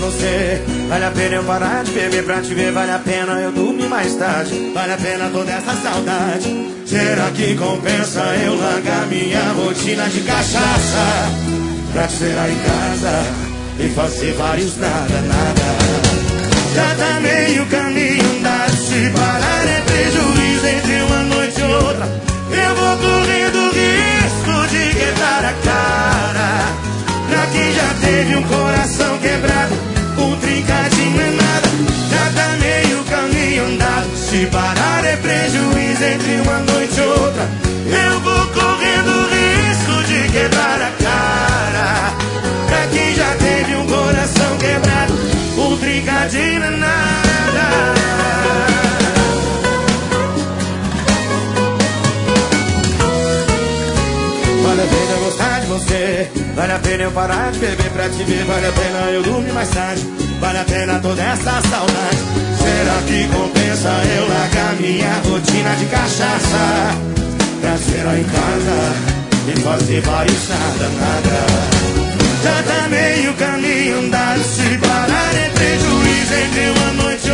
você. Vale a pena eu parar de beber pra te ver. Vale a pena eu dormir mais tarde. Vale a pena toda essa saudade. Será que compensa eu largar minha rotina de cachaça pra te ver aí em casa e fazer vários nada, nada? Já tá meio caminho andado. Se parar é prejuízo entre uma noite e outra. Eu vou correndo risco de quebrar a cara. Pra quem já teve um coração quebrado, um trincadinho é nada. Já tá meio caminho andado. Se parar é prejuízo entre uma noite e outra. Eu vou correndo risco de quebrar a cara. Pra quem já teve um coração quebrado, um trincadinho é nada. Vale a pena eu gostar de você. Vale a pena eu parar de beber pra te ver. Vale a pena eu dormir mais tarde. Vale a pena toda essa saudade. Será que compensa eu largar minha rotina de cachaça pra ser lá em casa e fazer vários nada, nada? Já tá meio caminho andado. Se parar é prejuízo entre uma noite